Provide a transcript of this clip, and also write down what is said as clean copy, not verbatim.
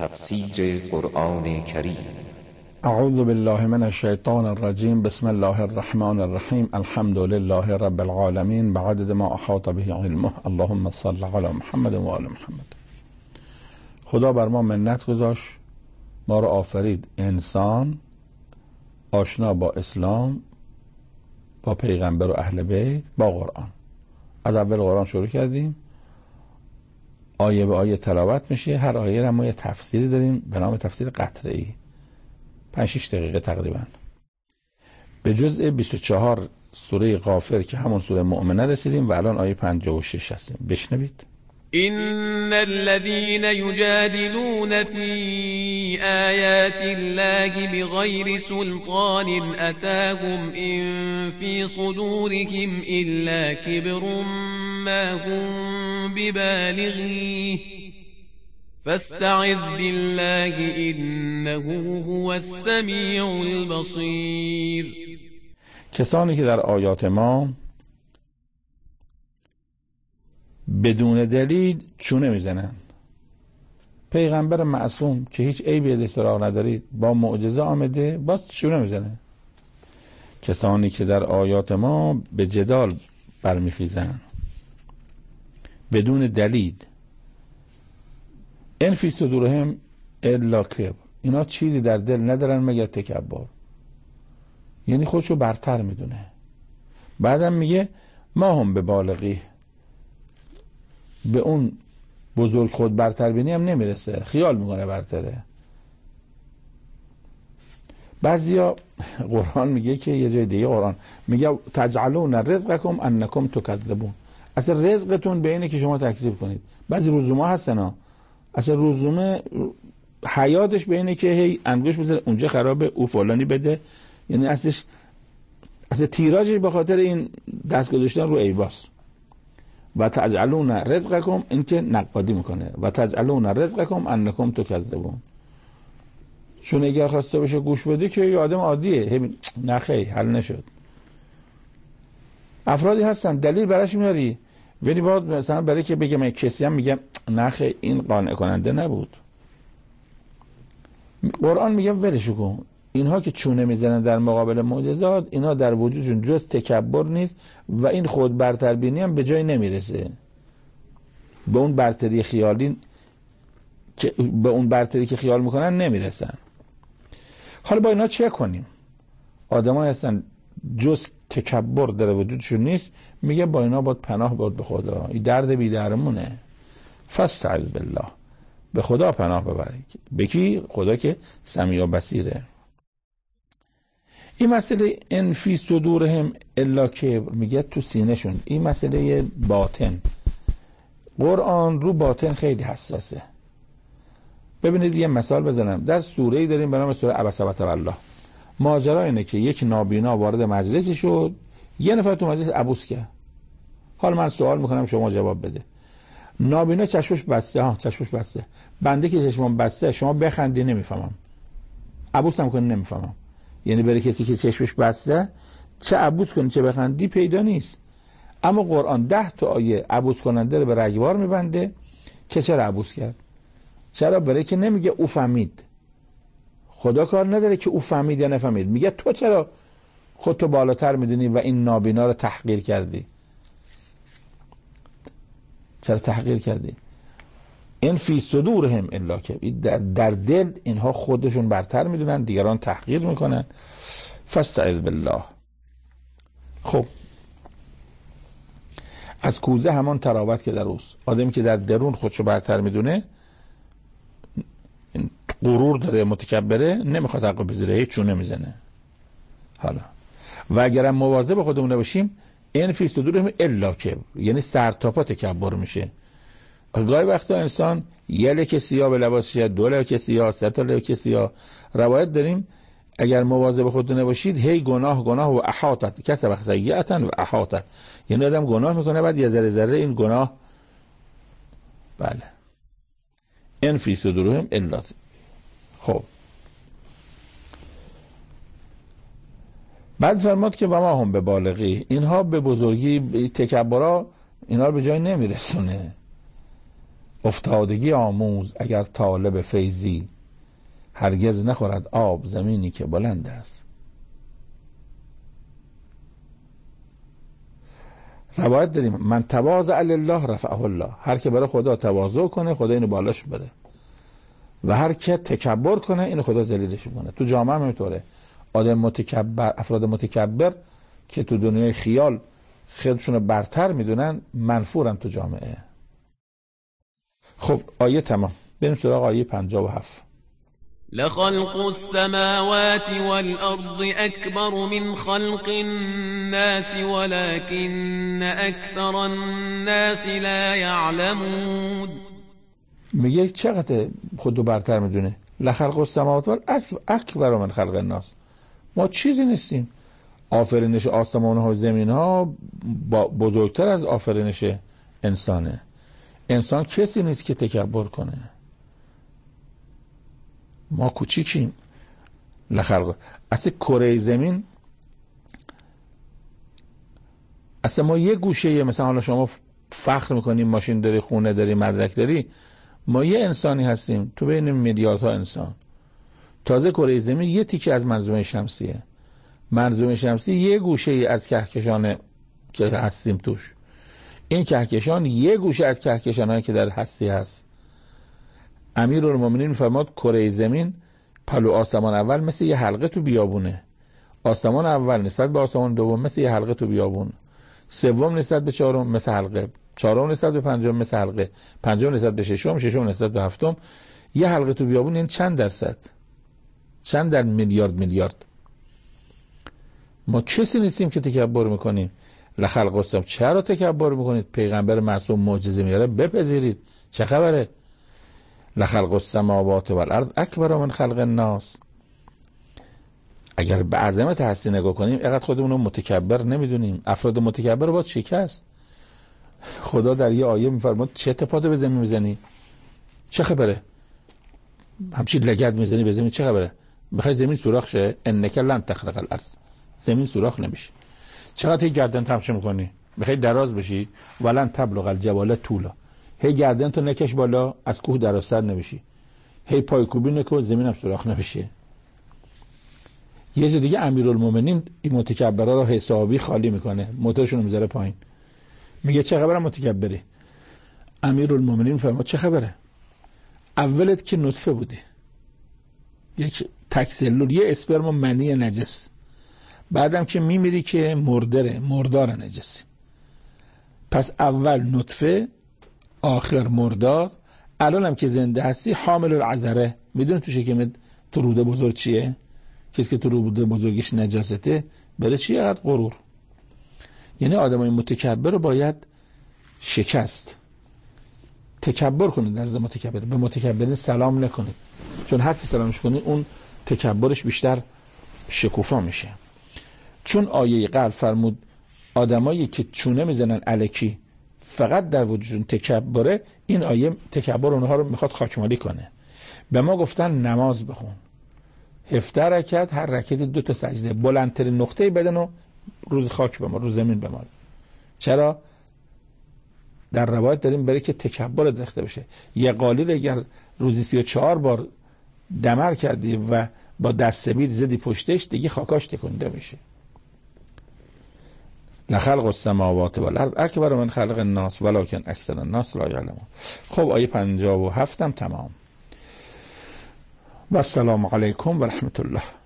تفسیر قرآن کریم. اعوذ بالله من الشیطان الرجیم. بسم الله الرحمن الرحیم. الحمد لله رب العالمین بعدد ما احاط به علمه. اللهم صل علی محمد و آل محمد. خدا بر ما منت گذاشت، ما رو آفرید انسان آشنا با اسلام، با پیغمبر و اهل بیت، با قرآن. از اول قرآن شروع کردیم، آیه به آیه تلاوت میشه. هر آیه هم ما یه تفسیری داریم به نام تفسیر قطره‌ای، 5-6 دقیقه تقریبا. به جزء 24 سوره غافر که همون سوره مؤمنه رسیدیم و الان آیه 56 هستیم. بشنوید. إن الذين يجادلون في آيات الله بغير سلطان أتاهم إن في صدورهم إلا كبر ما هم ببالغيه فاستعذ بالله إنه هو السميع البصير. کسانی که در آیات ما بدون دلیل چونه میزنن، پیغمبر معصوم که هیچ عیبی ازش سراغ ندارید با معجزه آمده، باز چونه میزنه. کسانی که در آیات ما به جدال برمیخیزن بدون دلیل، ان فی صدورهم الا کبر، اینا چیزی در دل ندارن مگر تکبر، یعنی خودشو برتر میدونه. بعدم میگه ما هم به بالغی، به اون بزرگ خود برتر بینی هم نمیرسه، خیال میکنه برتره. بعضیا قرآن میگه که یه جای دیگه قرآن میگه تجعلون رزقکم انکم تکذبون، اصلا رزقتون به اینه که شما تکذیب کنید. بعضی رزومه هستن ها، اصلا رزومه حیاتش به اینه که هی انگوش بزنه اونجا خرابه او فلانی بده، یعنی اصلا تیراژش به خاطر این دست گذاشتن رو ایباس. و تجعلون رزقکم، این که نقادی میکنه، و تجعلون رزقکم انکم تکذبون، چون اگر خواسته باشه گوش بده که یه آدم عادیه، نخی حل نشد. افرادی هستن دلیل براش میاری ولی باید مثلا برای که بگم کسی هم میگم نخی این قانع کننده نبود. قرآن میگه ولش کن، اینها که چونه میزنن در مقابل معجزات، اینها در وجودشون جز تکبر نیست و این خود برتر بینی هم به جای نمیرسه. به اون برتری خیالی که به اون برتری که خیال میکنن نمیرسن. حالا با اینا چه کنیم؟ آدمایی هستن جز تکبر در وجودشون نیست، میگه با اینا باید پناه برد به خدا، این درد بی درمونه. فاستعذ بالله، به خدا پناه ببرید. به کی؟ خدا که سمیع و بصیره. این مسئله ان فی صدورهم الا کبر، میگه تو سینه‌شون، این مسئله باطن. قرآن رو باطن خیلی حساسه. ببینید یه مثال بزنم، در سوره‌ای داریم به نام سوره عبس و تولی. ماجرا اینه که یک نابینا وارد مجلسی شد، یه نفر تو مجلس عبوس کرد. حالا من سوال میکنم شما جواب بده. نابینا چشمش بسته، چشمش بسته، بنده که چشمم بسته شما بخندی نمیفهمم، عبوس هم کنی نمیفهمم. یعنی برای کسی که چشمش بسته چه عبوس کنی چه بخندی پیدا نیست. اما قرآن 10 تا آیه عبوس کننده رو به رگبار میبنده که چرا عبوس کرد. چرا؟ برای که نمیگه او فهمید، خدا کار نداره که او فهمید یا نفهمید، میگه تو چرا خودتو بالاتر میدونی و این نابینا رو تحقیر کردی، چرا تحقیر کردی. این فی صدورهم الا کبر، در دل اینها خودشون برتر میدونن، دیگران تحقیر میکنن. فاستعذ بالله. خب از کوزه همان تراوت که در اوست. آدمی که در درون خودشو برتر میدونه، غرور داره، متکبره، نمیخواد حق بذاره، هیچ چونه میزنه. حالا و اگرم مواظب خودمون نباشیم، این فی صدورهم الا کبر، یعنی سر تا پا تکبر میشه. گاهی وقتا انسان یه لکه سیاه به لباسش، 2 لکه سیاه، 3 تا لکه سیاه. روایت داریم اگر مواظب خودتون نباشید هی گناه و احاطت کسب سیئه و احاطت، یعنی آدم گناه میکنه بعد یه ذره ذره این گناه. بله ان فی صدورهم الا. خب بعد فرماد که و ما هم به بالغی، اینها به بزرگی تکبرها اینا رو به جای نمیرسونه. افتادگی آموز اگر طالب فیضی، هرگز نخورد آب زمینی که بلند است. روایت داریم من تواضع لله رفعه الله، هر که برای خدا تواضع کنه خدا اینو بالاش بره و هر که تکبر کنه اینو خدا ذلیلش میکنه. تو جامعه هم اینطوره، آدم متکبر، افراد متکبر که تو دنیای خیال خودشونو برتر میدونن منفورن تو جامعه. خب آیه تمام، بریم سراغ آیه 57. لخلق السماوات والأرض أكبر من خلق الناس ولكن أكثر الناس لا يعلمون. میگه چقدر خودو برتر میدونه. لخلق السماوات والأرض اکبر من خلق الناس، ما چیزی نیستیم. آفرینش آسمان ها و زمین ها بزرگتر از آفرینش انسانه. انسان کسی نیست که تکبر کنه، ما کوچیکیم. لخلق اصلا کره زمین، اصلا ما یه گوشه، مثلا حالا شما فخر میکنیم ماشین داری، خونه داری، مدرک داری، ما یه انسانی هستیم تو بین میلیاردها انسان. تازه کره زمین یه تیکه از منظومه شمسیه. منظومه شمسی یه گوشه از کهکشان که هستیم توش. این کهکشان یه گوشه از کهکشان‌هایی که در هستی هست. امیرالمومنین می‌فرماد کره زمین پلو آسمان اول مثل یه حلقه تو بیابونه. آسمان اول نسبت به آسمان دوم مثل یه حلقه تو بیابون. سوم نسبت به چهارم مثل حلقه. چهارم نسبت به پنجم مثل حلقه. پنجم نسبت به ششم، ششم نسبت به هفتم. یه حلقه تو بیابون این چند درصد؟ چند در میلیارد. ما کسی نیستیم که تکبر میکنیم. لخلق السماوات، چرا تکبر میکنید؟ پیغمبر معصوم معجزه میاره بپذیرید. چه خبره؟ لخلق السماوات والارض اکبر من خلق الناس. اگر به عظمت هستی نگاه کنیم اینقدر خودمون رو متکبر نمیدونیم. افراد متکبر باید شکست. خدا در یه آیه میفرماد چه تپاده به زمین میزنی؟ چه خبره؟ همچین لگد میزنی به زمین، چه خبره؟ میخوای زمین سوراخ شه؟ انک لن تخرق الارض، زمین سوراخ نمیشه. چقدر گردن تمشه میکنی؟ میخوای دراز بشی؟ ولن تبلغ الجبال طولا، هی گردن تو نکش بالا از کوه درازتر نمیشی. هی پایکوبی نکن زمین هم سوراخ نمیشه. یه جا دیگه امیرالمومنین این متکبرا رو حسابی خالی میکنه، موتورشون رو میذاره پایین. میگه چه خبره متکبری؟ امیرالمومنین فرمود چه خبره؟ اولت که نطفه بودی، یک تکسلول، یه اسپرم و منی نجس، بعدم که میمیری که مردار نجسی. پس اول نطفه، آخر مردار، الانم که زنده هستی حامل العذره. میدونی تو شکمت تو روده بزرگ چیه؟ کسی که تو روده بزرگش نجاسته بره چیه؟ قد غرور. یعنی آدمای متکبر رو باید شکست. تکبر کنید نزد متکبر، به متکبرین سلام نکنید، چون هر چی سلامش کنید اون تکبرش بیشتر شکوفا میشه. چون آیه قبل فرمود آدمایی که چونه میزنن الکی فقط در وجودشون تکبره، این آیه تکبر اونها رو میخواد خاکمالی کنه. به ما گفتن نماز بخون 17 رکعت، هر رکعت 2 تا سجده، بلندترین نقطه بدن رو روز خاک بمال، روز زمین بمال. چرا؟ در روایت داریم برای که تکبر ریخته بشه. یه قالیل اگر روزی 34 بار دمر کردی و با دست سبیل زدی پشتش، دیگه خاکاش تکونده میشه. لخلق السماوات والارض اکبر من خلق الناس ولکن اکثر الناس لا یعلمون. خب آیه 57 هم تمام. و السلام علیکم و رحمت الله.